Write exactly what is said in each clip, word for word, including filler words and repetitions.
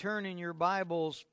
turn in your Bibles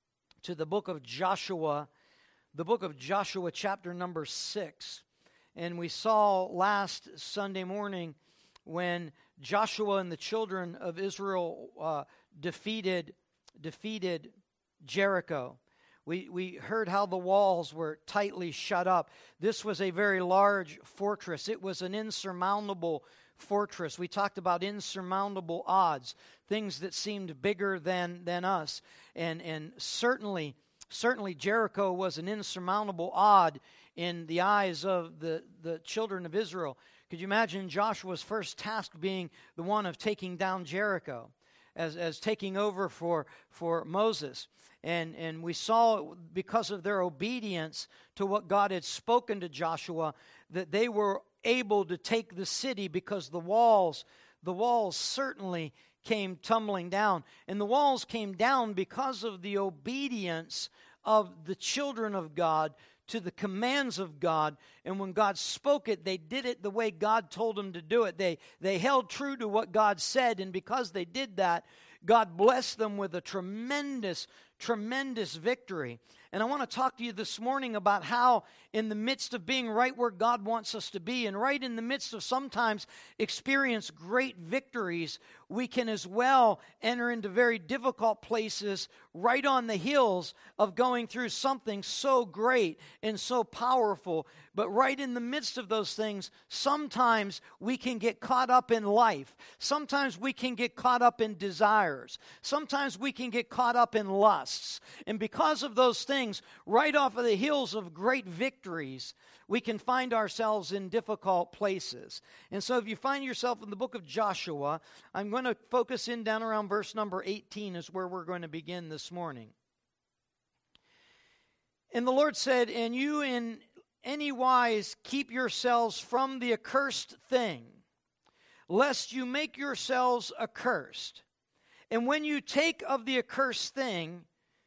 to the book of Joshua, the book of Joshua chapter number six. And we saw last Sunday morning when Joshua and the children of Israel uh, defeated defeated Jericho. We we heard how the walls were tightly shut up. This was a very large fortress. It was an insurmountable fortress. We talked about insurmountable odds, things that seemed bigger than, than us. And and certainly, certainly Jericho was an insurmountable odd in the eyes of the, the children of Israel. Could you imagine Joshua's first task being the one of taking down Jericho, as, as taking over for, for Moses? And, and we saw, because of their obedience to what God had spoken to Joshua, that they were able to take the city, because the walls, the walls certainly came tumbling down. And the walls came down because of the obedience of the children of God to the commands of God. And when God spoke it, they did it the way God told them to do it. They, they held true to what God said, and because they did that, God blessed them with a tremendous, tremendous victory. And I want to talk to you this morning about how, in the midst of being right where God wants us to be, and right in the midst of sometimes experience great victories, we can as well enter into very difficult places right on the heels of going through something so great and so powerful. But right in the midst of those things, sometimes we can get caught up in life. Sometimes we can get caught up in desires. Sometimes we can get caught up in lusts. And because of those things, right off of the heels of great victories, we can find ourselves in difficult places. And so if you find yourself in the book of Joshua, I'm going to focus in down around verse number eighteen is where we're going to begin this morning. And the Lord said, "And you in any wise keep yourselves from the accursed thing, lest you make yourselves accursed. And when you take of the accursed thing,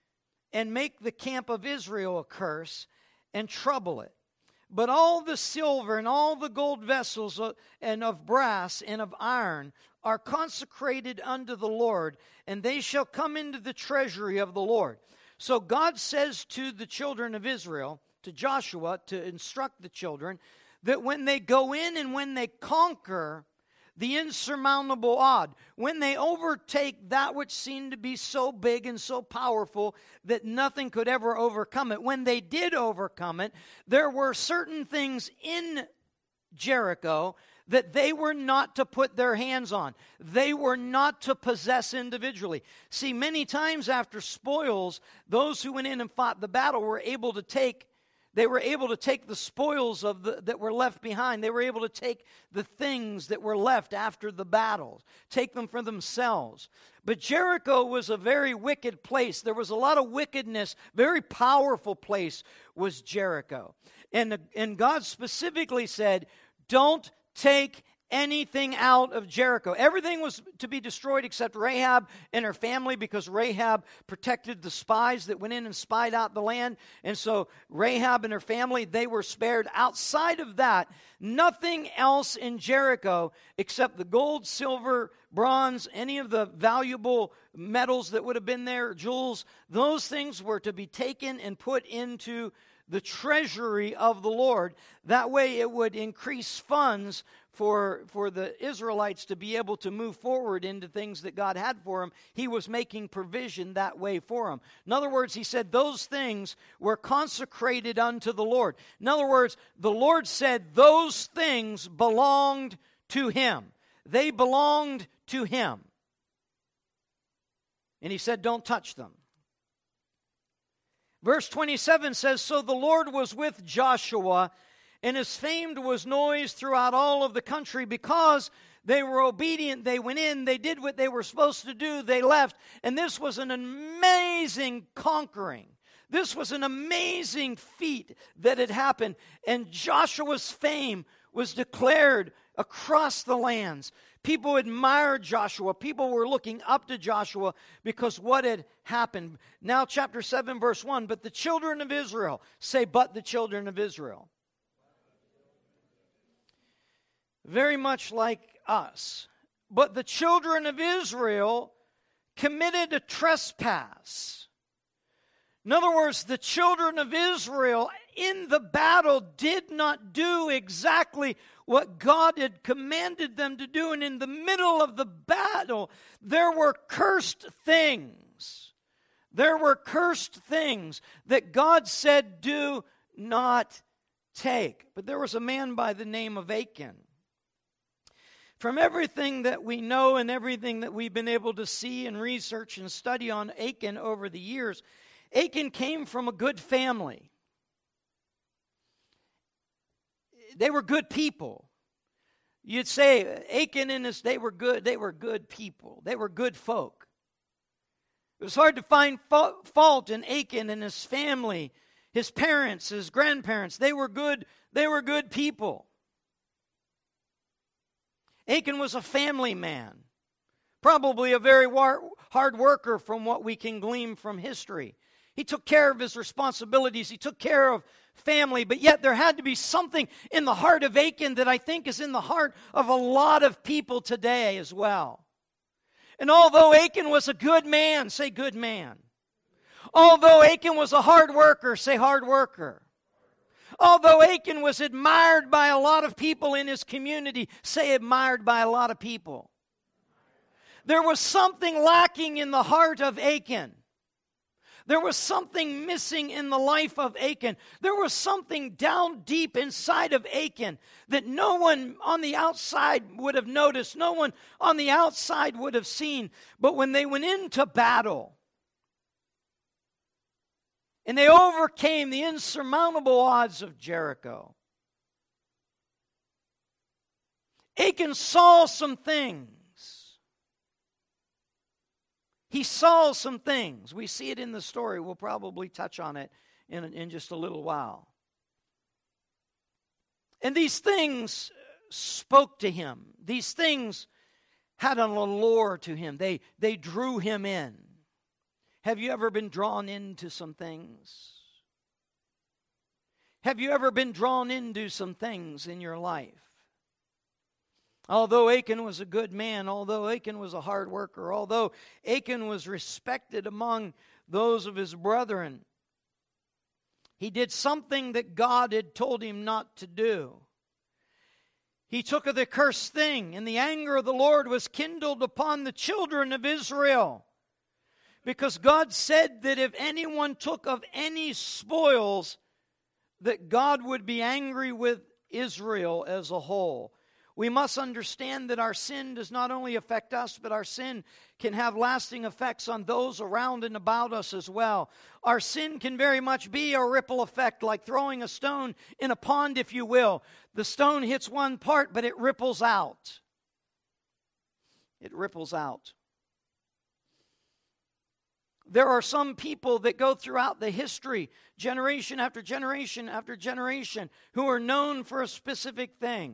and make the camp of Israel a curse, and trouble it. But all the silver and all the gold vessels and of brass and of iron are consecrated unto the Lord, and they shall come into the treasury of the Lord." So God says to the children of Israel, to Joshua, to instruct the children, that when they go in and when they conquer the insurmountable odd, when they overtake that which seemed to be so big and so powerful that nothing could ever overcome it, when they did overcome it, there were certain things in Jericho that they were not to put their hands on. They were not to possess individually. See, many times after spoils, those who went in and fought the battle were able to take They were able to take the spoils of the, that were left behind. They were able to take the things that were left after the battle, take them for themselves. But Jericho was a very wicked place. There was a lot of wickedness. Very powerful place was Jericho. And, and God specifically said, don't take anything out of Jericho. Everything was to be destroyed except Rahab and her family, because Rahab protected the spies that went in and spied out the land. And so Rahab and her family, they were spared. Outside of that, nothing else in Jericho except the gold, silver, bronze, any of the valuable metals that would have been there, jewels, those things were to be taken and put into the treasury of the Lord. That way it would increase funds for, for the Israelites to be able to move forward into things that God had for them. He was making provision that way for them. In other words, he said those things were consecrated unto the Lord. In other words, the Lord said those things belonged to him. They belonged to him. And he said, don't touch them. Verse twenty-seven says, "So the Lord was with Joshua, and his fame was noised throughout all of the country, because they were obedient. They went in, they did what they were supposed to do, they left." And this was an amazing conquering. This was an amazing feat that had happened. And Joshua's fame was declared across the lands. People admired Joshua. People were looking up to Joshua because what had happened. Now chapter seven verse one, "But the children of Israel," say, "but the children of Israel." Very much like us. "But the children of Israel committed a trespass. In other words, the children of Israel in the battle did not do exactly what God had commanded them to do. And in the middle of the battle, there were cursed things. There were cursed things that God said, do not take. But there was a man by the name of Achan. From everything that we know and everything that we've been able to see and research and study on Achan over the years, Achan came from a good family. They were good people. You'd say Achan and his, they were good, they were good people. They were good folk. It was hard to find fault in Achan and his family, his parents, his grandparents. They were good, they were good people. Achan was a family man, probably a very war- hard worker from what we can glean from history. He took care of his responsibilities. He took care of family, but yet there had to be something in the heart of Achan that I think is in the heart of a lot of people today as well. And although Achan was a good man, say good man. Although Achan was a hard worker, say hard worker. Although Achan was admired by a lot of people in his community, say admired by a lot of people. There was something lacking in the heart of Achan. There was something missing in the life of Achan. There was something down deep inside of Achan that no one on the outside would have noticed, no one on the outside would have seen. But when they went into battle, and they overcame the insurmountable odds of Jericho, Achan saw some things. He saw some things. We see it in the story. We'll probably touch on it in, in just a little while. And these things spoke to him. These things had an allure to him. They, they drew him in. Have you ever been drawn into some things? Have you ever been drawn into some things in your life? Although Achan was a good man, although Achan was a hard worker, although Achan was respected among those of his brethren, he did something that God had told him not to do. He took of the cursed thing, and the anger of the Lord was kindled upon the children of Israel. Because God said that if anyone took of any spoils, that God would be angry with Israel as a whole. We must understand that our sin does not only affect us, but our sin can have lasting effects on those around and about us as well. Our sin can very much be a ripple effect, like throwing a stone in a pond, if you will. The stone hits one part, but it ripples out. It ripples out. There are some people that go throughout the history, generation after generation after generation, who are known for a specific thing.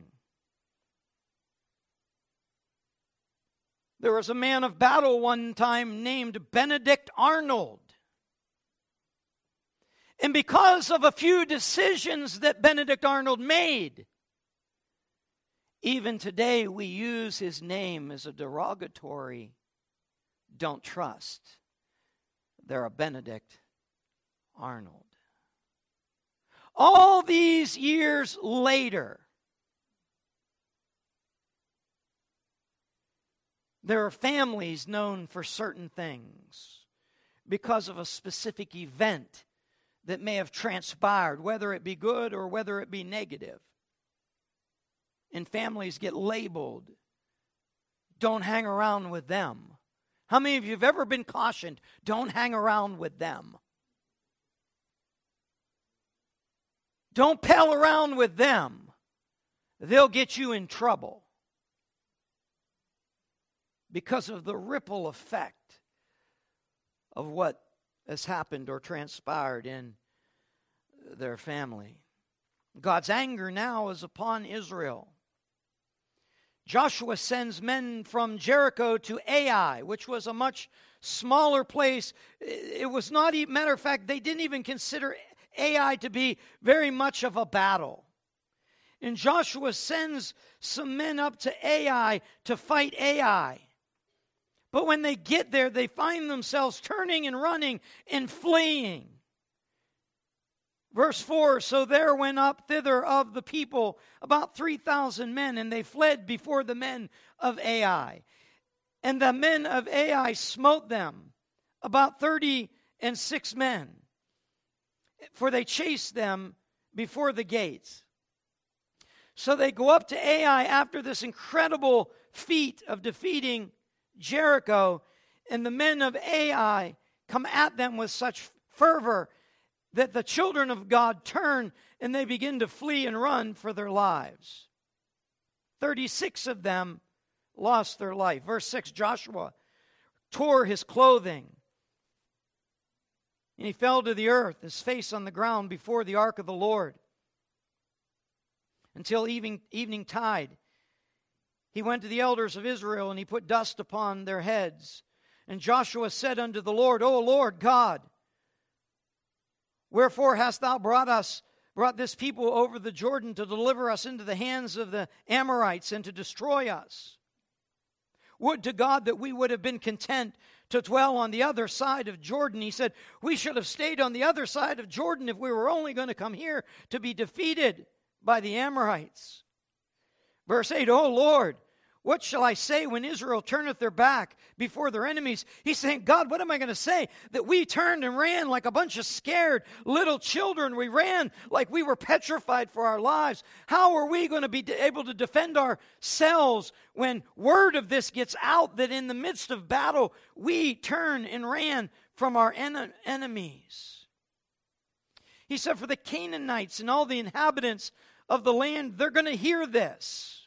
There was a man of battle one time named Benedict Arnold. And because of a few decisions that Benedict Arnold made, even today we use his name as a derogatory, don't trust. They're a Benedict Arnold. All these years later, there are families known for certain things because of a specific event that may have transpired, whether it be good or whether it be negative. And families get labeled. Don't hang around with them. How many of you have ever been cautioned, don't hang around with them? Don't pal around with them. They'll get you in trouble. Because of the ripple effect of what has happened or transpired in their family. God's anger now is upon Israel. Joshua sends men from Jericho to Ai, which was a much smaller place. It was not even, matter of fact, they didn't even consider Ai to be very much of a battle. And Joshua sends some men up to Ai to fight Ai. But when they get there, they find themselves turning and running and fleeing. Verse four, so there went up thither of the people about three thousand men, and they fled before the men of Ai. And the men of Ai smote them, about thirty and six men, for they chased them before the gates. So they go up to Ai after this incredible feat of defeating Jericho, and the men of Ai come at them with such fervor that the children of God turn and they begin to flee and run for their lives. thirty-six of them lost their life. Verse six, Joshua tore his clothing, and he fell to the earth, his face on the ground before the ark of the Lord. Until evening, evening tide, he went to the elders of Israel, and he put dust upon their heads. And Joshua said unto the Lord, O Lord God, wherefore hast thou brought us, brought this people over the Jordan to deliver us into the hands of the Amorites and to destroy us? Would to God that we would have been content to dwell on the other side of Jordan. He said, we should have stayed on the other side of Jordan if we were only going to come here to be defeated by the Amorites. Verse eight, O Lord, what shall I say when Israel turneth their back before their enemies? He's saying, God, what am I going to say? That we turned and ran like a bunch of scared little children. We ran like we were petrified for our lives. How are we going to be able to defend ourselves when word of this gets out that in the midst of battle, we turn and ran from our en- enemies? He said, for the Canaanites and all the inhabitants of the land, they're going to hear this.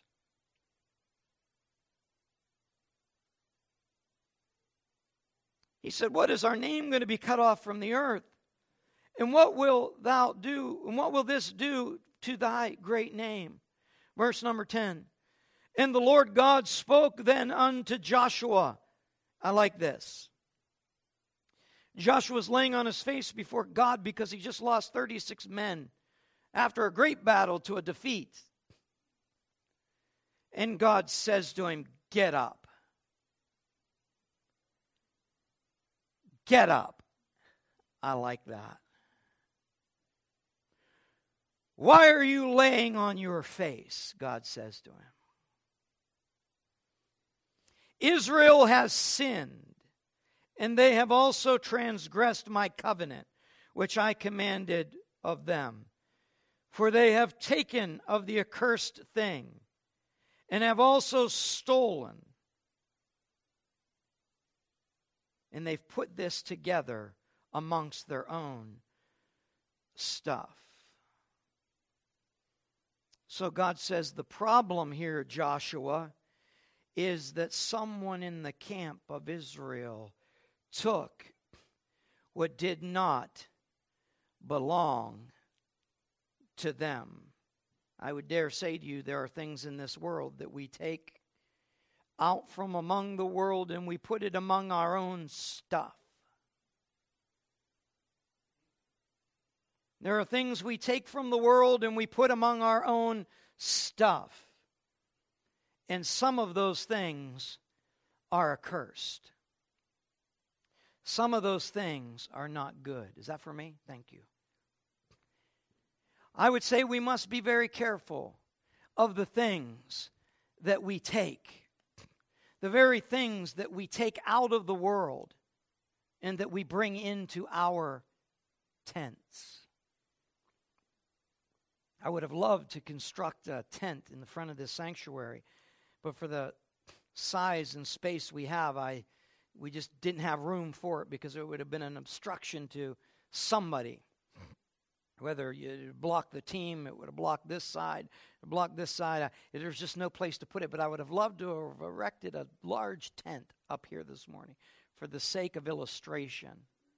He said, what is our name going to be cut off from the earth? And what will thou do, and what will this do to thy great name? Verse number ten. And the Lord God spoke then unto Joshua. I like this. Joshua was laying on his face before God because he just lost thirty-six men after a great battle to a defeat. And God says to him, get up. Get up. I like that. Why are you laying on your face? God says to him. Israel has sinned, and they have also transgressed my covenant, which I commanded of them. For they have taken of the accursed thing, and have also stolen. And they've put this together amongst their own stuff. So God says the problem here, Joshua, is that someone in the camp of Israel took what did not belong to them. I would dare say to you, there are things in this world that we take out from among the world and we put it among our own stuff. There are things we take from the world and we put among our own stuff. And some of those things are accursed. Some of those things are not good. Is that for me? Thank you. I would say we must be very careful of the things that we take. The very things that we take out of the world and that we bring into our tents. I would have loved to construct a tent in the front of this sanctuary, but for the size and space we have, I we just didn't have room for it because it would have been an obstruction to somebody. Whether you block the team, it would have blocked this side, blocked this side. I, there's just no place to put it, but I would have loved to have erected a large tent up here this morning for the sake of illustration.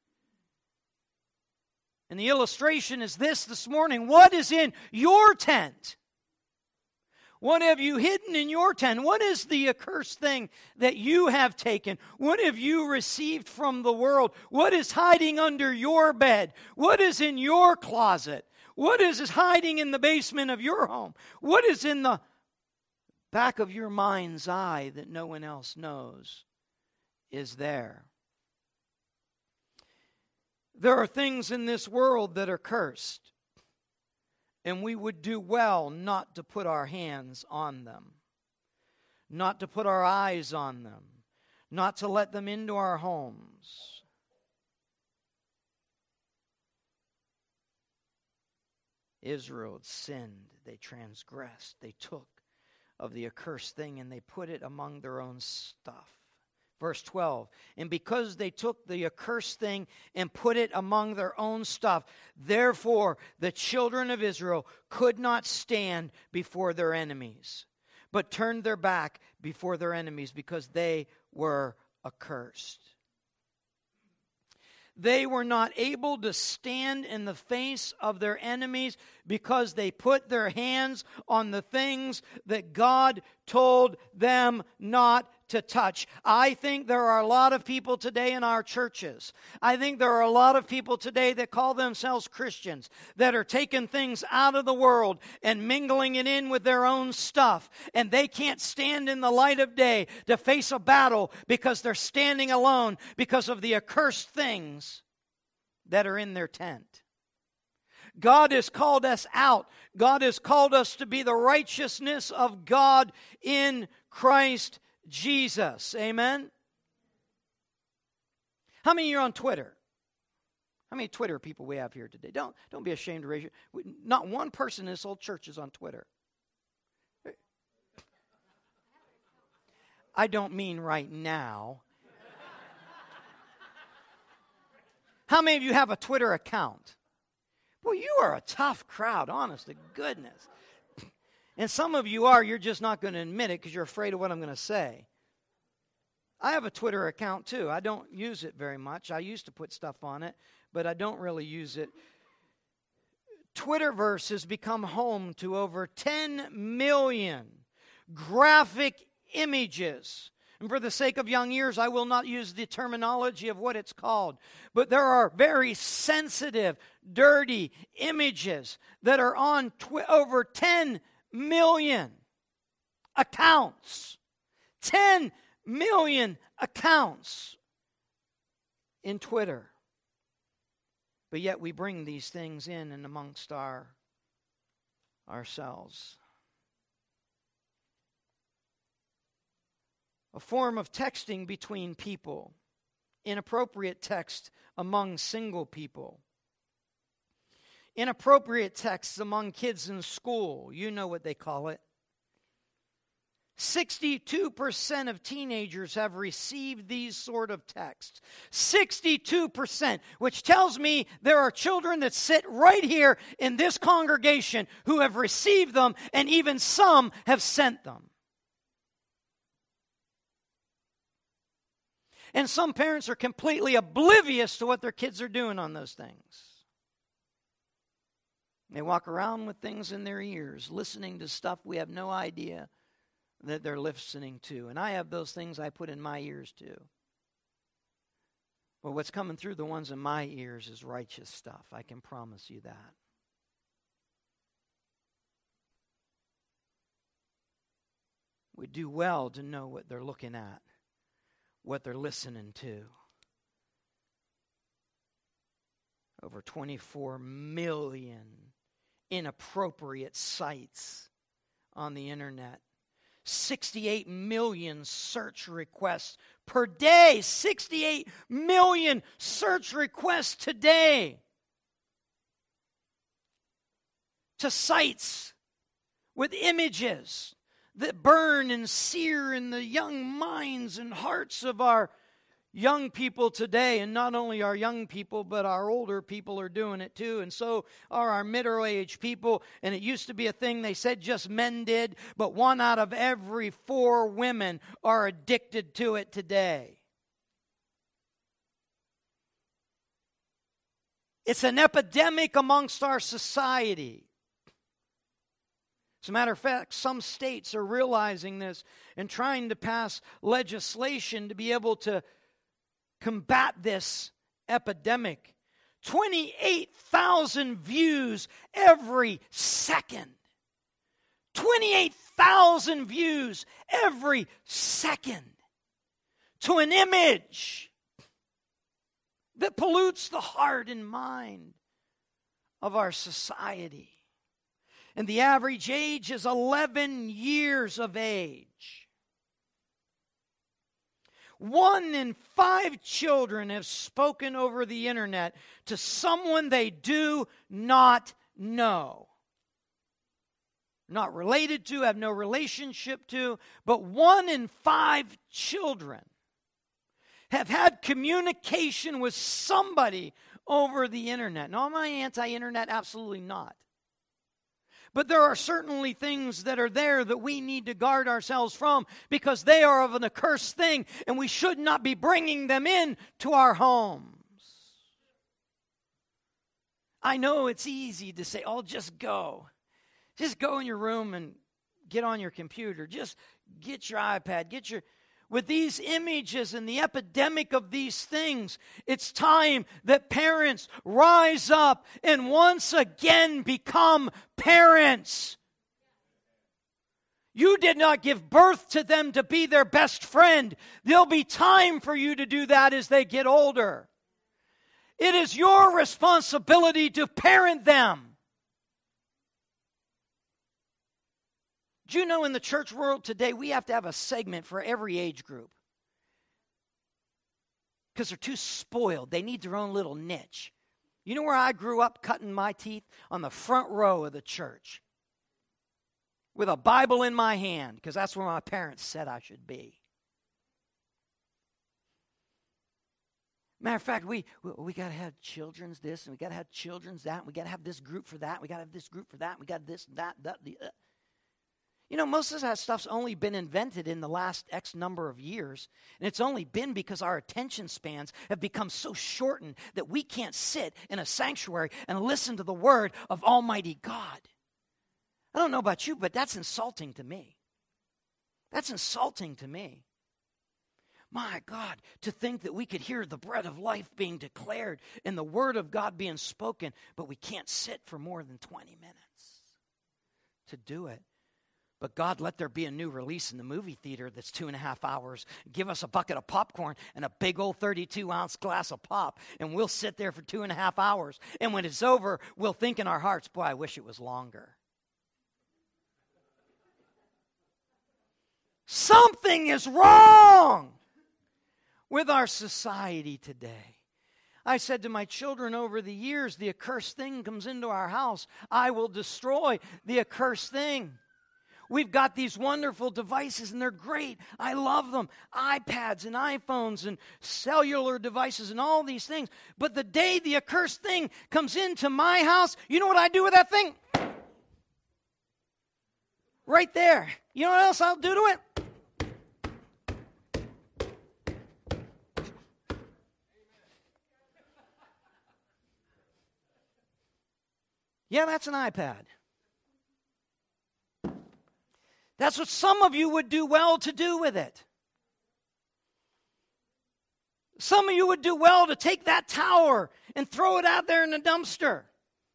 And the illustration is this this morning. What is in your tent? What have you hidden in your tent? What is the accursed thing that you have taken? What have you received from the world? What is hiding under your bed? What is in your closet? What is hiding in the basement of your home? What is in the back of your mind's eye that no one else knows is there. There are things in this world that are cursed, and we would do well not to put our hands on them, not to put our eyes on them, not to let them into our homes. Israel had sinned, they transgressed, they took of the accursed thing and they put it among their own stuff. Verse twelve, and because they took the accursed thing and put it among their own stuff, therefore the children of Israel could not stand before their enemies, but turned their back before their enemies because they were accursed. They were not able to stand in the face of their enemies because they put their hands on the things that God told them not to touch. I think there are a lot of people today in our churches. I think there are a lot of people today that call themselves Christians that are taking things out of the world and mingling it in with their own stuff. And they can't stand in the light of day to face a battle because they're standing alone because of the accursed things that are in their tent. God has called us out. God has called us to be the righteousness of God in Christ Jesus. Amen? How many of you are on Twitter? How many Twitter people we have here today? Don't, don't be ashamed to raise your... Not one person in this whole church is on Twitter. I don't mean right now. How many of you have a Twitter account? Well, you are a tough crowd, honest to goodness. And some of you are, you're just not going to admit it because you're afraid of what I'm going to say. I have a Twitter account too. I don't use it very much. I used to put stuff on it, but I don't really use it. Twitterverse has become home to over ten million graphic images. And for the sake of young ears, I will not use the terminology of what it's called. But there are very sensitive, dirty images that are on twi- over ten million accounts. ten million accounts in Twitter. But yet we bring these things in and amongst our ourselves. A form of texting between people. Inappropriate text among single people. Inappropriate texts among kids in school. You know what they call it. sixty-two percent of teenagers have received these sort of texts. sixty-two percent, which tells me there are children that sit right here in this congregation who have received them, and even some have sent them. And some parents are completely oblivious to what their kids are doing on those things. They walk around with things in their ears, listening to stuff we have no idea that they're listening to. And I have those things I put in my ears too. But what's coming through the ones in my ears is righteous stuff. I can promise you that. We do well to know what they're looking at, what they're listening to. Over twenty-four million inappropriate sites on the internet. sixty-eight million search requests per day. sixty-eight million search requests today to sites with images that burn and sear in the young minds and hearts of our young people today. And not only our young people, but our older people are doing it too. And so are our middle-aged people. And it used to be a thing they said just men did, but one out of every four women are addicted to it today. It's an epidemic amongst our society. As a matter of fact, some states are realizing this and trying to pass legislation to be able to combat this epidemic. twenty-eight thousand views every second. twenty-eight thousand views every second. to an image that pollutes the heart and mind of our society. And the average age is eleven years of age. One in five children have spoken over the internet to someone they do not know. Not related to, have no relationship to, but one in five children have had communication with somebody over the internet. Now, am I anti-internet? Absolutely not. But there are certainly things that are there that we need to guard ourselves from because they are of an accursed thing, and we should not be bringing them in to our homes. I know it's easy to say, oh, just go. Just go in your room and get on your computer. Just get your iPad. Get your... With these images and the epidemic of these things, it's time that parents rise up and once again become parents. You did not give birth to them to be their best friend. There'll be time for you to do that as they get older. It is your responsibility to parent them. Do you know in the church world today, we have to have a segment for every age group? Because they're too spoiled. They need their own little niche. You know where I grew up cutting my teeth? On the front row of the church. With a Bible in my hand, because that's where my parents said I should be. Matter of fact, we we, we got to have children's this, and we got to have children's that, and we got to have this group for that, we got to have this group for that, we got this, that, that, the... Uh. You know, most of that stuff's only been invented in the last X number of years. And it's only been because our attention spans have become so shortened that we can't sit in a sanctuary and listen to the word of Almighty God. I don't know about you, but that's insulting to me. That's insulting to me. My God, to think that we could hear the bread of life being declared and the word of God being spoken, but we can't sit for more than twenty minutes to do it. But God, let there be a new release in the movie theater that's two and a half hours. Give us a bucket of popcorn and a big old thirty-two ounce glass of pop, and we'll sit there for two and a half hours. And when it's over, we'll think in our hearts, boy, I wish it was longer. Something is wrong with our society today. I said to my children over the years, the accursed thing comes into our house. I will destroy the accursed thing. We've got these wonderful devices, and they're great. I love them. iPads and iPhones and cellular devices and all these things. But the day the accursed thing comes into my house, you know what I do with that thing? Right there. You know what else I'll do to it? Yeah, that's an iPad. That's what some of you would do well to do with it. Some of you would do well to take that tower and throw it out there in the dumpster.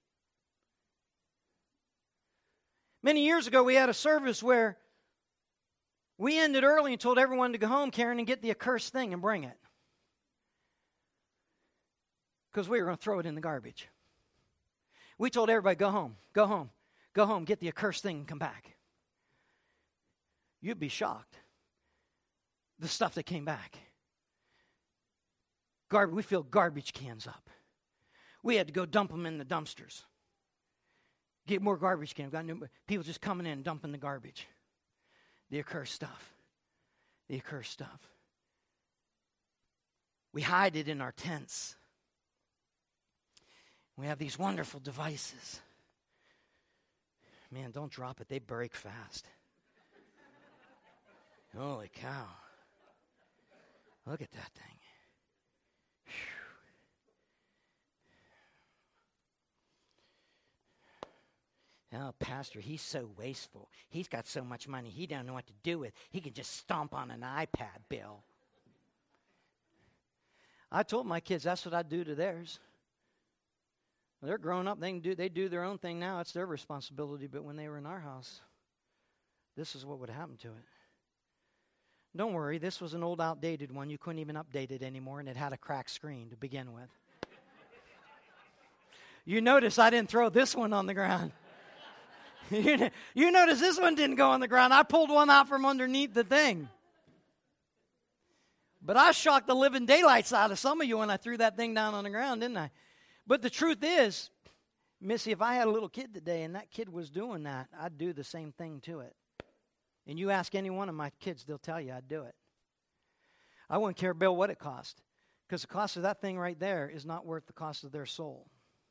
Many years ago, we had a service where we ended early and told everyone to go home, Karen, and get the accursed thing and bring it. Because we were going to throw it in the garbage. We told everybody, go home, go home, go home, get the accursed thing and come back. You'd be shocked. The stuff that came back. Gar- we filled garbage cans up. We had to go dump them in the dumpsters. Get more garbage cans. Got new, people just coming in and dumping the garbage. The accursed stuff. The accursed stuff. We hide it in our tents. We have these wonderful devices. Man, don't drop it. They break fast. Holy cow. Look at that thing. Whew. Oh, Pastor, he's so wasteful. He's got so much money he don't know what to do with. He can just stomp on an iPad bill. I told my kids that's what I do to theirs. They're grown up. They can do they do their own thing now. It's their responsibility. But when they were in our house, this is what would happen to it. Don't worry, this was an old outdated one. You couldn't even update it anymore, and it had a cracked screen to begin with. You notice I didn't throw this one on the ground. you, you notice this one didn't go on the ground. I pulled one out from underneath the thing. But I shocked the living daylights out of some of you when I threw that thing down on the ground, didn't I? But the truth is, Missy, if I had a little kid today and that kid was doing that, I'd do the same thing to it. And you ask any one of my kids, they'll tell you I'd do it. I wouldn't care, Bill, what it cost. Because the cost of that thing right there is not worth the cost of their soul.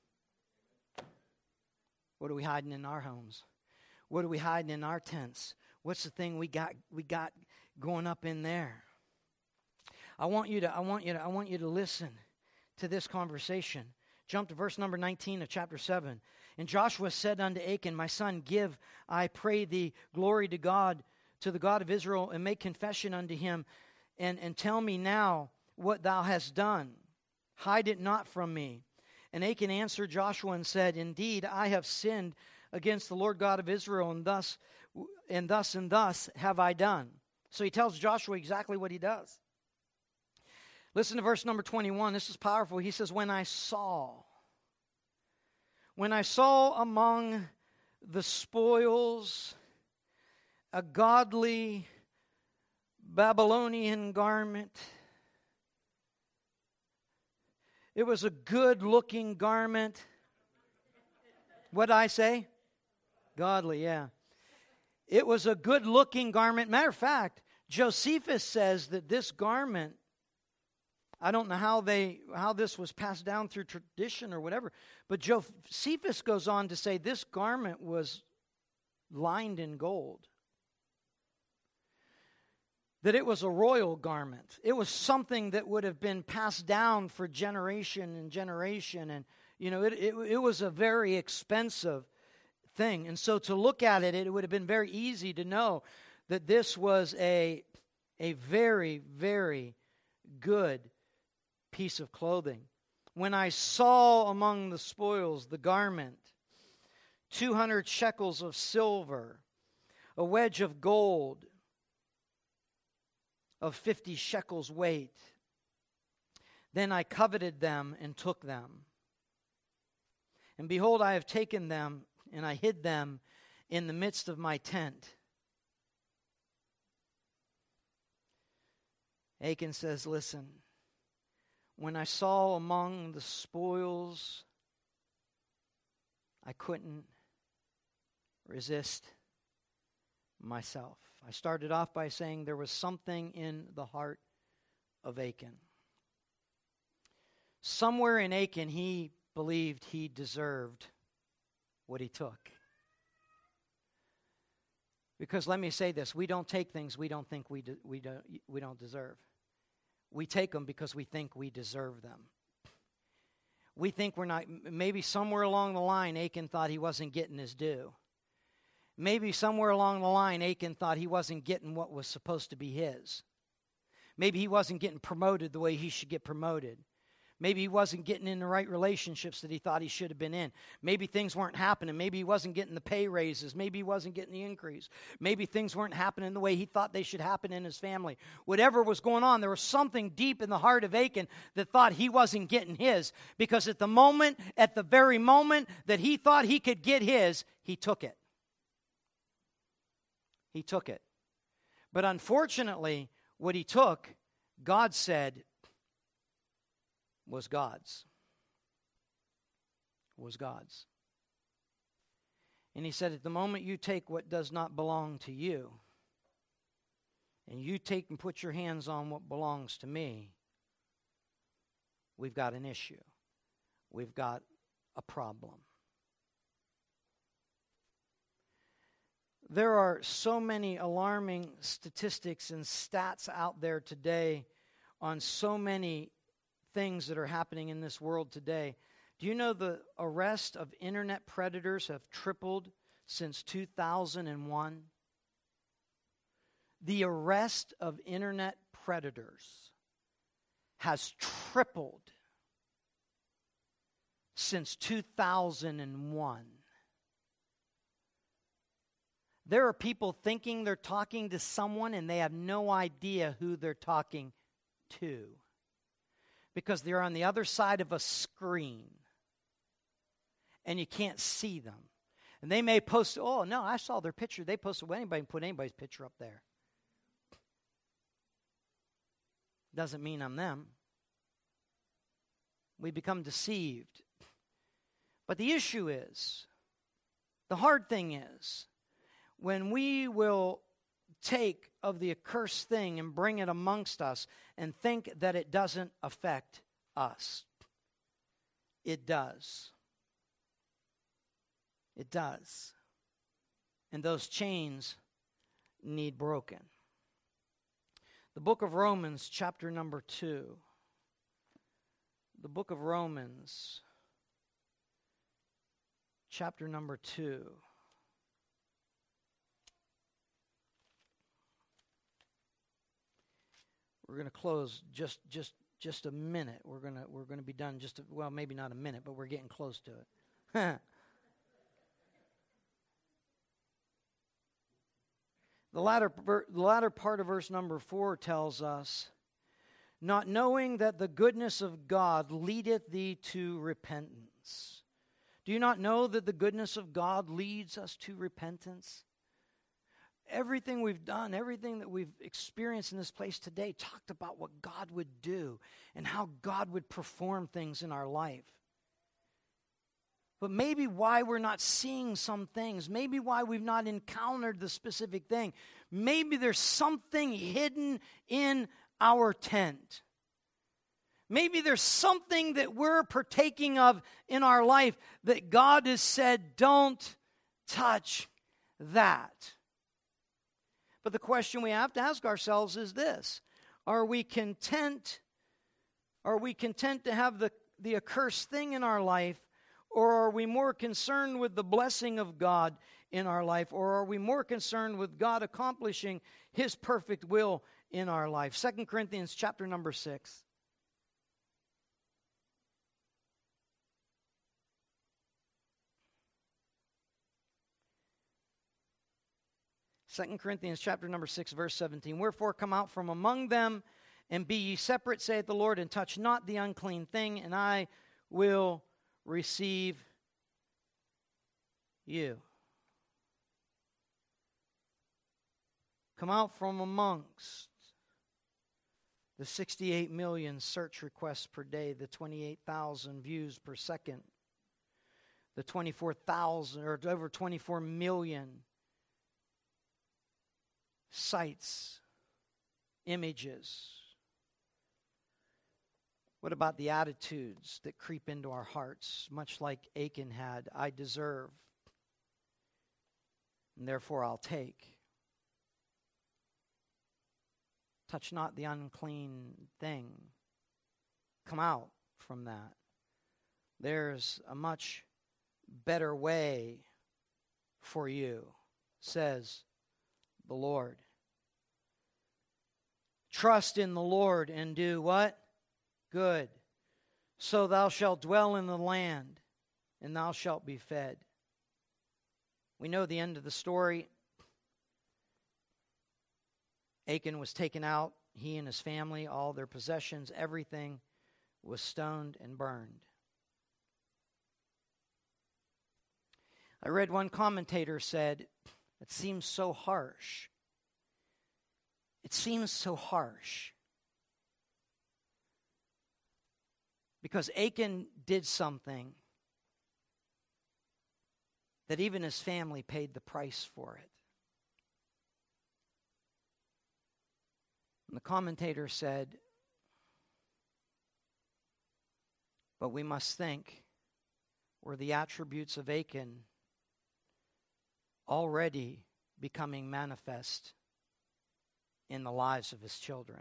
What are we hiding in our homes? What are we hiding in our tents? What's the thing we got we got going up in there? I want you to I want you to I want you to listen to this conversation. Jump to verse number nineteen of chapter seven. And Joshua said unto Achan, my son, give, I pray thee, glory to God, to the God of Israel, and make confession unto him, and, and tell me now what thou hast done. Hide it not from me. And Achan answered Joshua and said, indeed, I have sinned against the Lord God of Israel, and thus and thus and thus have I done. So he tells Joshua exactly what he does. Listen to verse number twenty-one. This is powerful. He says, when I saw, when I saw among the spoils a godly Babylonian garment. It was a good-looking garment. What'd I say? Godly, yeah. It was a good-looking garment. Matter of fact, Josephus says that this garment, I don't know how they how this was passed down through tradition or whatever, but Josephus goes on to say this garment was lined in gold. That it was a royal garment. It was something that would have been passed down for generation and generation. And, you know, it, it, it was a very expensive thing. And so to look at it, it would have been very easy to know that this was a, a very, very good piece of clothing. When I saw among the spoils the garment, two hundred shekels of silver, a wedge of gold, of fifty shekels weight. Then I coveted them and took them. And behold, I have taken them, and I hid them in the midst of my tent. Achan says, listen, when I saw among the spoils, I couldn't resist myself. I started off by saying there was something in the heart of Achan. Somewhere in Achan, he believed he deserved what he took. Because let me say this, we don't take things we don't think we de- we do- we don't deserve. We take them because we think we deserve them. We think we're not, maybe somewhere along the line, Achan thought he wasn't getting his due. Maybe somewhere along the line, Achan thought he wasn't getting what was supposed to be his. Maybe he wasn't getting promoted the way he should get promoted. Maybe he wasn't getting in the right relationships that he thought he should have been in. Maybe things weren't happening. Maybe he wasn't getting the pay raises. Maybe he wasn't getting the increase. Maybe things weren't happening the way he thought they should happen in his family. Whatever was going on, there was something deep in the heart of Achan that thought he wasn't getting his. Because at the moment, at the very moment that he thought he could get his, he took it. He took it. But unfortunately, what he took, God said, was God's. Was God's. And he said, at the moment you take what does not belong to you, and you take and put your hands on what belongs to me, we've got an issue. We've got a problem. There are so many alarming statistics and stats out there today on so many things that are happening in this world today. Do you know the arrest of internet predators have tripled since two thousand one? The arrest of internet predators has tripled since two thousand one. There are people thinking they're talking to someone and they have no idea who they're talking to because they're on the other side of a screen and you can't see them. And they may post, oh, no, I saw their picture. They posted, well, anybody can put anybody's picture up there. Doesn't mean I'm them. We become deceived. But the issue is, the hard thing is, when we will take of the accursed thing and bring it amongst us and think that it doesn't affect us. It does. It does. And those chains need broken. The book of Romans, chapter number two. The book of Romans, chapter number two. We're going to close just just just a minute. We're going to we're going to be done just a, well, maybe not a minute, but we're getting close to it. The latter the latter part of verse number four tells us, not knowing that the goodness of God leadeth thee to repentance. Do you not know that the goodness of God leads us to repentance? Everything we've done, everything that we've experienced in this place today talked about what God would do and how God would perform things in our life. But maybe why we're not seeing some things, maybe why we've not encountered the specific thing, maybe there's something hidden in our tent. Maybe there's something that we're partaking of in our life that God has said, don't touch that. But the question we have to ask ourselves is this: Are we content? Are we content to have the, the accursed thing in our life? Or are we more concerned with the blessing of God in our life? Or are we more concerned with God accomplishing His perfect will in our life? Second Corinthians chapter number six. Second Corinthians chapter number six, verse seventeen. Wherefore come out from among them, and be ye separate, saith the Lord, and touch not the unclean thing, and I will receive you. Come out from amongst the sixty-eight million search requests per day, the twenty-eight thousand views per second, the twenty-four thousand or over twenty-four million sights, images. What about the attitudes that creep into our hearts, much like Achan had? I deserve, and therefore I'll take. Touch not the unclean thing. Come out from that. There's a much better way for you, says the Lord. Trust in the Lord and do what? Good. So thou shalt dwell in the land, and thou shalt be fed. We know the end of the story. Achan was taken out, he and his family, all their possessions, everything was stoned and burned. I read one commentator said, it seems so harsh. It seems so harsh. Because Achan did something that even his family paid the price for it. And the commentator said, but we must think, were the attributes of Achan already becoming manifest in the lives of his children?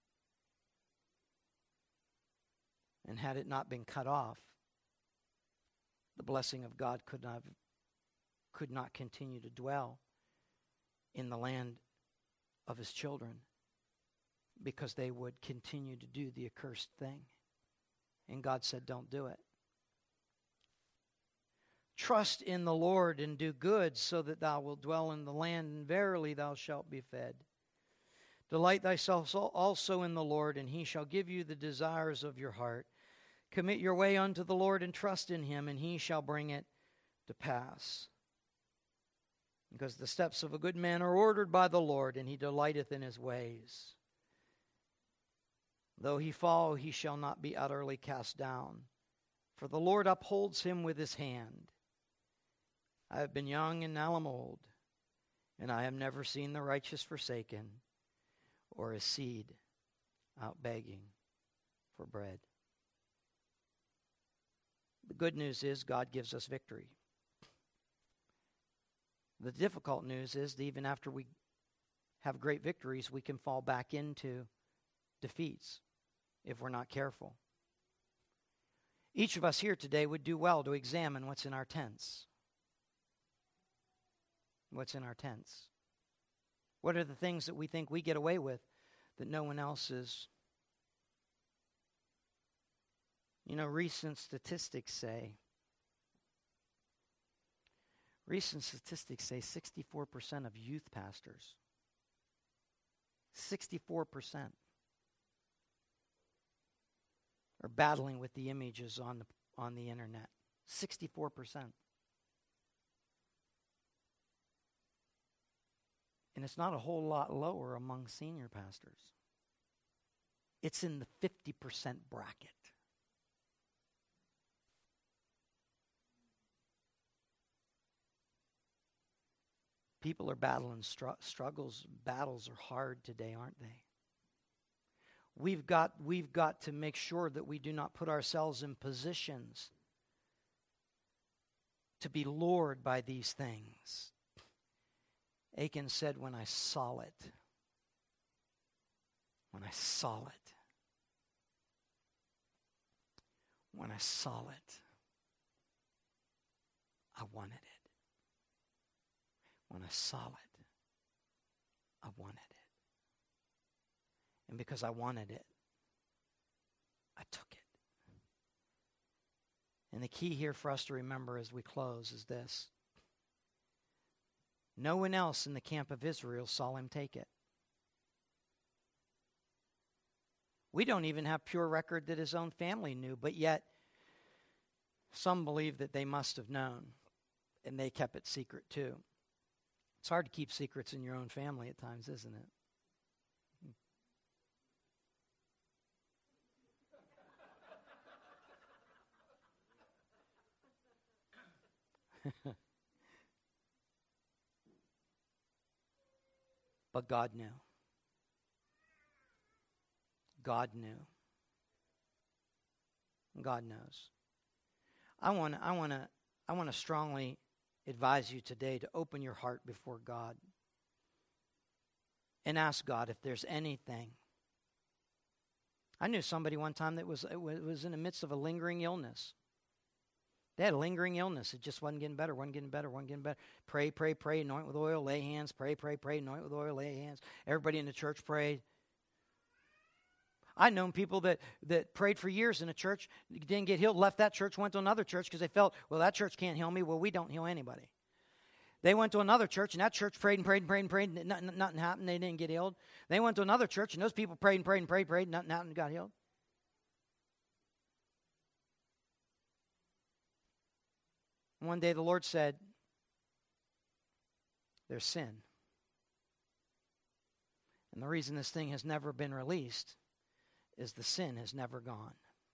And had it not been cut off, the blessing of God could not, could not continue to dwell in the land of his children, because they would continue to do the accursed thing. And God said, don't do it. Trust in the Lord and do good, so that thou wilt dwell in the land, and verily thou shalt be fed. Delight thyself also in the Lord, and he shall give you the desires of your heart. Commit your way unto the Lord, and trust in him, and he shall bring it to pass. Because the steps of a good man are ordered by the Lord, and he delighteth in his ways. Though he fall, he shall not be utterly cast down, for the Lord upholds him with his hand. I have been young, and now am old, and I have never seen the righteous forsaken, or his seed out begging for bread. The good news is God gives us victory. The difficult news is that even after we have great victories, we can fall back into defeats if we're not careful. Each of us here today would do well to examine what's in our tents. What's in our tents? What are the things that we think we get away with that no one else is? You know, recent statistics say, recent statistics say sixty-four percent of youth pastors, sixty-four percent are battling with the images on the, on the internet. sixty-four percent. And it's not a whole lot lower among senior pastors. It's in the fifty percent bracket. People are battling str- struggles. Battles are hard today, aren't they? We've got, we've got to make sure that we do not put ourselves in positions to be lured by these things. Achan said, when I saw it, when I saw it, when I saw it, I wanted it. When I saw it, I wanted it. And because I wanted it, I took it. And the key here for us to remember as we close is this. No one else in the camp of Israel saw him take it. We don't even have pure record that his own family knew, but yet some believe that they must have known, and they kept it secret too. It's hard to keep secrets in your own family at times, isn't it? But God knew. God knew. God knows. I want I want to I want to strongly advise you today to open your heart before God and ask God if there's anything. I knew somebody one time that was was in the midst of a lingering illness. They had a lingering illness. It just wasn't getting better, wasn't getting better, wasn't getting better. Pray, pray, pray, anoint with oil, lay hands, pray, pray, pray, anoint with oil, lay hands. Everybody in the church prayed. I've known people that, that prayed for years in a church, didn't get healed, left that church, went to another church because they felt, well, that church can't heal me. Well, we don't heal anybody. They went to another church, and that church prayed and prayed and prayed and prayed, and nothing, nothing happened. They didn't get healed. They went to another church, and those people prayed and prayed and prayed and prayed, nothing happened, got healed. One day the Lord said, there's sin. And the reason this thing has never been released is the sin has never gone.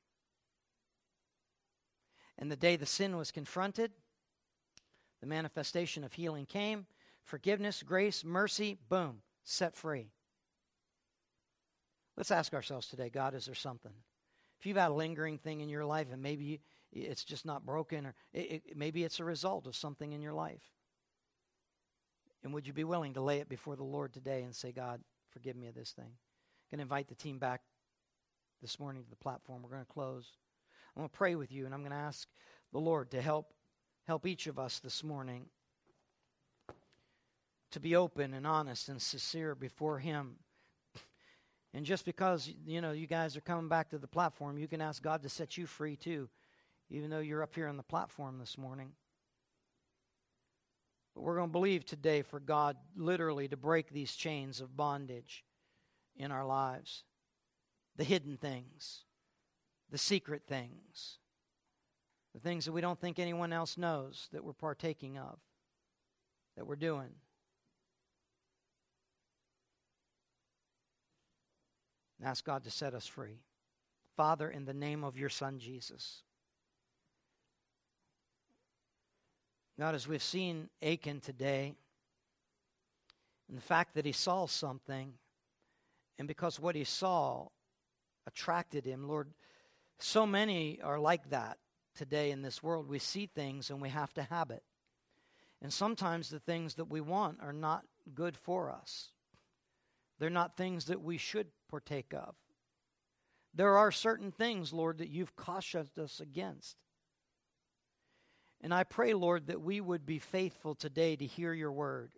And the day the sin was confronted, the manifestation of healing came, forgiveness, grace, mercy, boom, set free. Let's ask ourselves today, God, is there something? If you've had a lingering thing in your life and maybe you, it's just not broken, or it, it, maybe it's a result of something in your life. And would you be willing to lay it before the Lord today and say, God, forgive me of this thing? I'm going to invite the team back this morning to the platform. We're going to close. I'm going to pray with you, and I'm going to ask the Lord to help help each of us this morning to be open and honest and sincere before Him. And just because, you know, you guys are coming back to the platform, you can ask God to set you free too, even though you're up here on the platform this morning. But we're going to believe today for God literally to break these chains of bondage in our lives. The hidden things, the secret things, the things that we don't think anyone else knows that we're partaking of, that we're doing. And ask God to set us free. Father, in the name of your Son, Jesus. God, as we've seen Achan today, and the fact that he saw something, and because what he saw attracted him, Lord, so many are like that today in this world. We see things and we have to have it. And sometimes the things that we want are not good for us. They're not things that we should partake of. There are certain things, Lord, that you've cautioned us against. And I pray, Lord, that we would be faithful today to hear your word.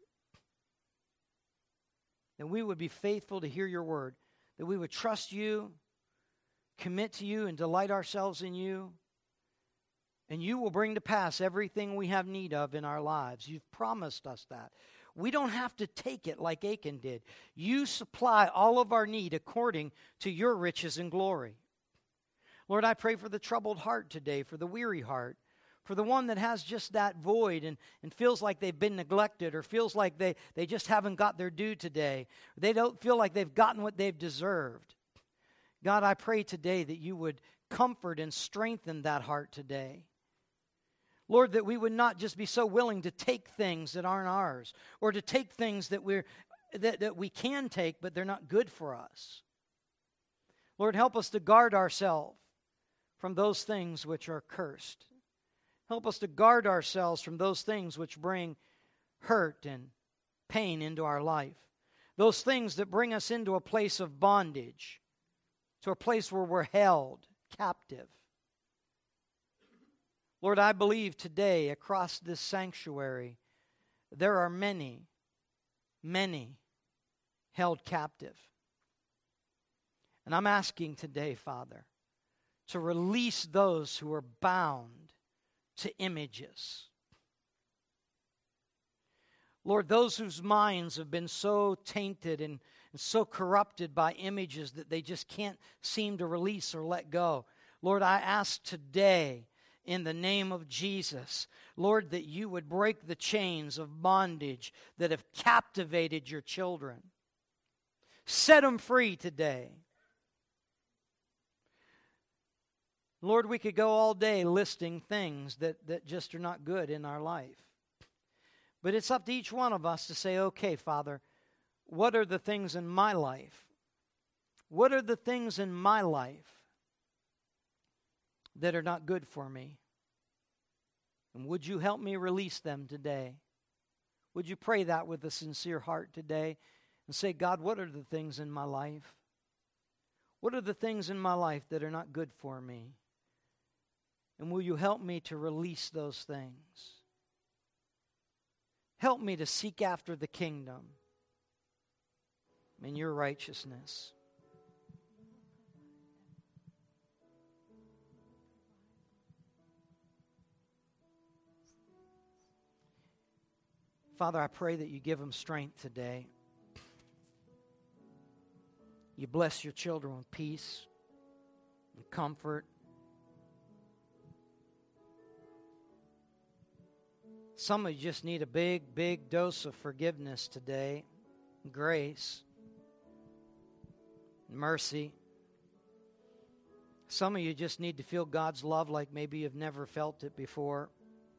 That we would be faithful to hear your word. That we would trust you, commit to you, and delight ourselves in you. And you will bring to pass everything we have need of in our lives. You've promised us that. We don't have to take it like Achan did. You supply all of our need according to your riches and glory. Lord, I pray for the troubled heart today, for the weary heart, for the one that has just that void and, and feels like they've been neglected or feels like they, they just haven't got their due today. They don't feel like they've gotten what they've deserved. God, I pray today that you would comfort and strengthen that heart today. Lord, that we would not just be so willing to take things that aren't ours or to take things that we're that, that we can take but they're not good for us. Lord, help us to guard ourselves from those things which are cursed. Help us to guard ourselves from those things which bring hurt and pain into our life. Those things that bring us into a place of bondage, to a place where we're held captive. Lord, I believe today across this sanctuary, there are many, many held captive. And I'm asking today, Father, to release those who are bound to images. Lord, those whose minds have been so tainted and, and so corrupted by images that they just can't seem to release or let go. Lord, I ask today in the name of Jesus, Lord, that you would break the chains of bondage that have captivated your children. Set them free today. Lord, we could go all day listing things that, that just are not good in our life. But it's up to each one of us to say, okay, Father, what are the things in my life? What are the things in my life that are not good for me? And would you help me release them today? Would you pray that with a sincere heart today and say, God, what are the things in my life? What are the things in my life that are not good for me? And will you help me to release those things? Help me to seek after the kingdom and your righteousness. Father, I pray that you give them strength today. You bless your children with peace and comfort. Some of you just need a big, big dose of forgiveness today, grace, mercy. Some of you just need to feel God's love like maybe you've never felt it before.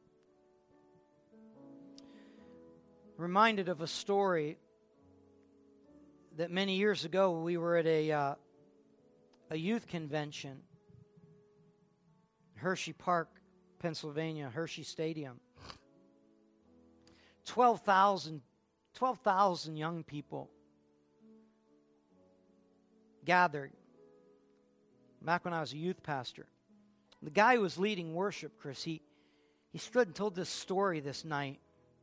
Reminded of a story that many years ago we were at a uh, a youth convention, Hershey Park, Pennsylvania, Hershey Stadium. twelve thousand twelve thousand young people gathered back when I was a youth pastor. The guy who was leading worship, Chris, he, he stood and told this story this night.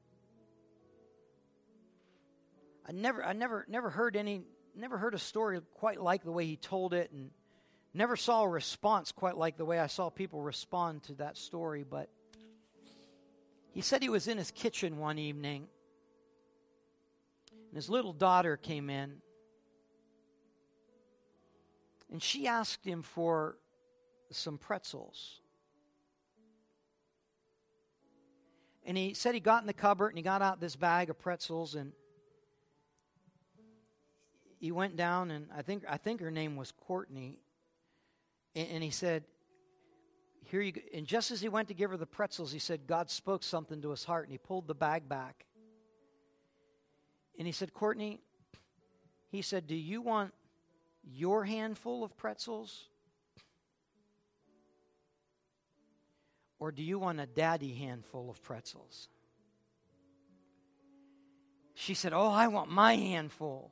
I never I never never heard any never heard a story quite like the way he told it, and never saw a response quite like the way I saw people respond to that story, but He said he was in his kitchen one evening, and his little daughter came in, and she asked him for some pretzels. And he said he got in the cupboard and he got out this bag of pretzels, and he went down, and I think I think her name was Courtney, and, and he said, "Here you go." And just as he went to give her the pretzels, he said God spoke something to his heart, and he pulled the bag back. And he said, "Courtney," he said, "do you want your handful of pretzels? Or do you want a daddy handful of pretzels?" She said, "Oh, I want my handful."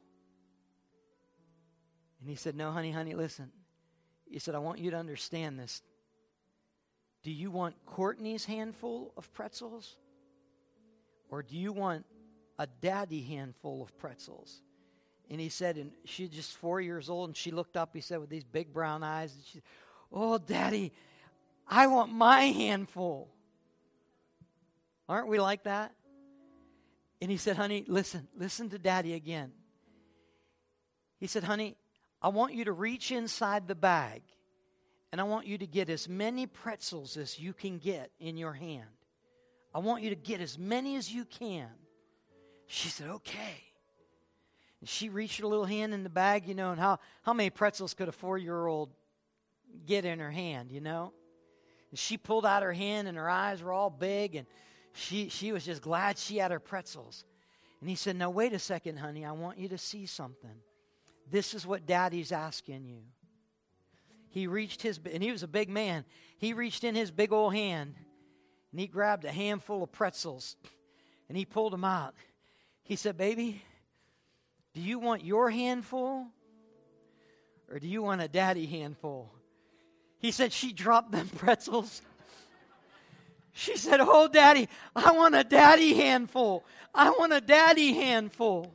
And he said, "No, honey, honey, listen." He said, "I want you to understand this. Do you want Courtney's handful of pretzels? Or do you want a daddy handful of pretzels?" And he said, and she's just four years old, and she looked up, he said, with these big brown eyes, and she said, "Oh, Daddy, I want my handful." Aren't we like that? And he said, "Honey, listen, listen to Daddy again." He said, "Honey, I want you to reach inside the bag, and I want you to get as many pretzels as you can get in your hand. I want you to get as many as you can." She said, "Okay." And she reached her little hand in the bag, you know, and how, how many pretzels could a four-year-old get in her hand, you know? And she pulled out her hand, and her eyes were all big, and she, she was just glad she had her pretzels. And he said, "Now, wait a second, honey. I want you to see something. This is what Daddy's asking you." He reached his, and he was a big man. He reached in his big old hand, and he grabbed a handful of pretzels, and he pulled them out. He said, "Baby, do you want your handful, or do you want a daddy handful?" He said she dropped them pretzels. She said, "Oh, Daddy, I want a daddy handful. I want a daddy handful."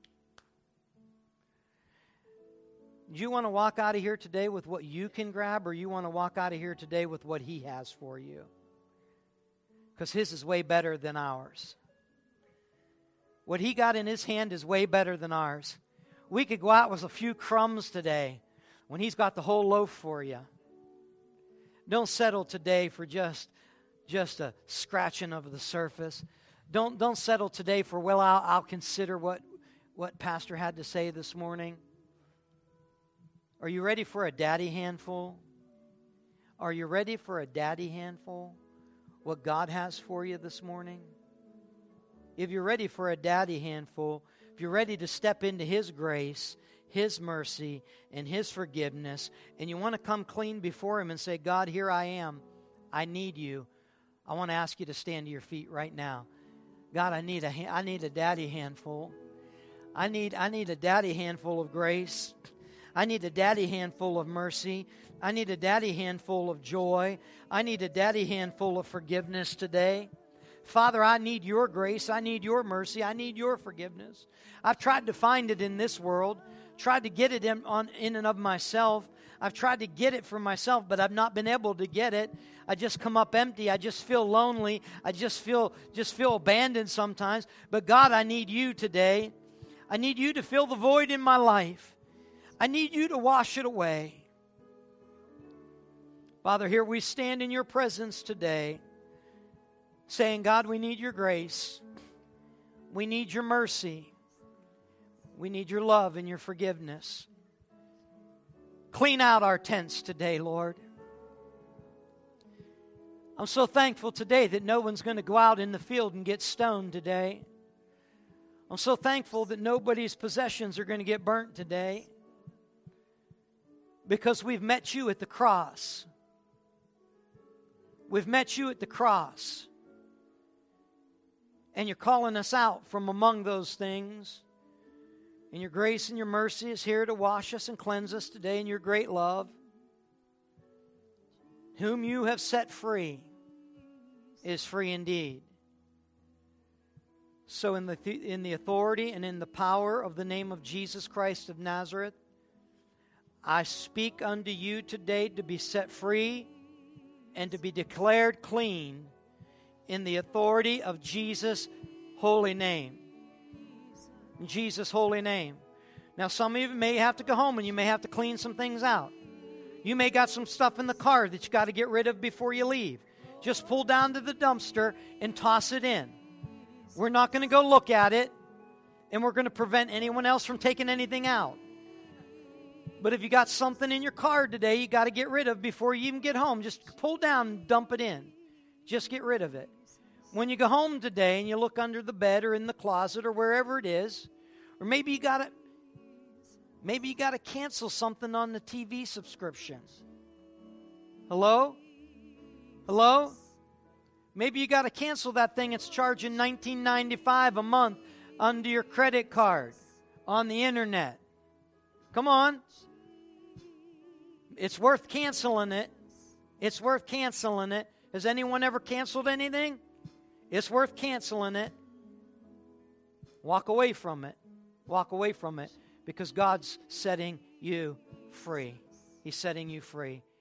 Do you want to walk out of here today with what you can grab, or you want to walk out of here today with what He has for you? Because His is way better than ours. What He got in His hand is way better than ours. We could go out with a few crumbs today when He's got the whole loaf for you. Don't settle today for just, just a scratching of the surface. Don't, don't settle today for, well, I'll, I'll consider what, what Pastor had to say this morning. Are you ready for a daddy handful? Are you ready for a daddy handful? What God has for you this morning? If you're ready for a daddy handful, if you're ready to step into His grace, His mercy, and His forgiveness, and you want to come clean before Him and say, "God, here I am. I need you." I want to ask you to stand to your feet right now. God, I need a, I need a daddy handful. I need, I need a daddy handful of grace. I need a daddy handful of mercy. I need a daddy handful of joy. I need a daddy handful of forgiveness today. Father, I need your grace. I need your mercy. I need your forgiveness. I've tried to find it in this world, tried to get it in, on, in and of myself. I've tried to get it for myself, but I've not been able to get it. I just come up empty. I just feel lonely. I just feel, just feel abandoned sometimes. But God, I need you today. I need you to fill the void in my life. I need you to wash it away. Father, here we stand in your presence today, saying, God, we need your grace. We need your mercy. We need your love and your forgiveness. Clean out our tents today, Lord. I'm so thankful today that no one's going to go out in the field and get stoned today. I'm so thankful that nobody's possessions are going to get burnt today, because we've met you at the cross. We've met you at the cross. And you're calling us out from among those things. And your grace and your mercy is here to wash us and cleanse us today in your great love. Whom you have set free is free indeed. So in the, th- in the authority and in the power of the name of Jesus Christ of Nazareth, I speak unto you today to be set free and to be declared clean in the authority of Jesus' holy name. In Jesus' holy name. Now, some of you may have to go home and you may have to clean some things out. You may got some stuff in the car that you got to get rid of before you leave. Just pull down to the dumpster and toss it in. We're not going to go look at it, and we're going to prevent anyone else from taking anything out. But if you got something in your car today you got to get rid of before you even get home, just pull down and dump it in. Just get rid of it. When you go home today and you look under the bed or in the closet or wherever it is, or maybe you got to maybe you got to cancel something on the T V subscription. Hello? Hello? Maybe you got to cancel that thing. It's charging nineteen ninety-five a month under your credit card on the internet. Come on. It's worth canceling it. It's worth canceling it. Has anyone ever canceled anything? It's worth canceling it. Walk away from it. Walk away from it because God's setting you free. He's setting you free.